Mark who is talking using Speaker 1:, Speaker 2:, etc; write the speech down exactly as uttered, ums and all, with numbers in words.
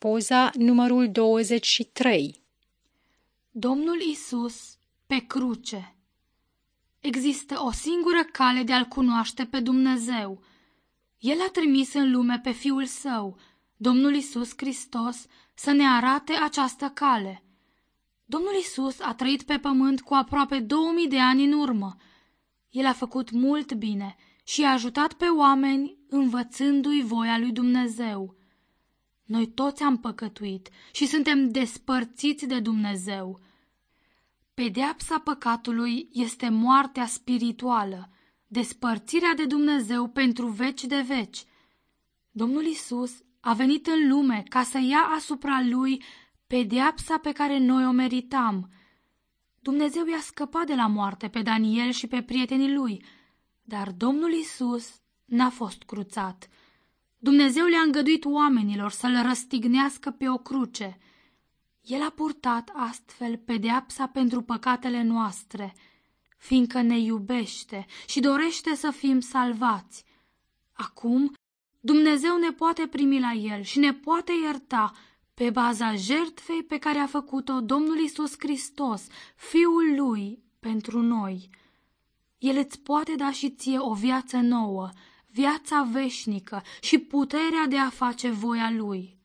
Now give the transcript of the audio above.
Speaker 1: poza numărul douăzeci și trei.
Speaker 2: Domnul Isus pe cruce. Există o singură cale de a-L cunoaște pe Dumnezeu. El a trimis în lume pe Fiul Său, Domnul Isus Hristos, să ne arate această cale. Domnul Isus a trăit pe pământ cu aproape două mii de ani în urmă. El a făcut mult bine și a ajutat pe oameni învățându-i voia lui Dumnezeu. Noi toți am păcătuit și suntem despărțiți de Dumnezeu. Pedeapsa păcatului este moartea spirituală, despărțirea de Dumnezeu pentru veci de veci. Domnul Isus a venit în lume ca să ia asupra Lui pedeapsa pe care noi o meritam. Dumnezeu i-a scăpat de la moarte pe Daniel și pe prietenii lui, dar Domnul Isus n-a fost cruțat. Dumnezeu le-a îngăduit oamenilor să-L răstignească pe o cruce. El a purtat astfel pedeapsa pentru păcatele noastre, fiindcă ne iubește și dorește să fim salvați. Acum, Dumnezeu ne poate primi la El și ne poate ierta pe baza jertfei pe care a făcut-o Domnul Isus Hristos, Fiul Lui, pentru noi. El îți poate da și ție o viață nouă, viața veșnică și puterea de a face voia Lui.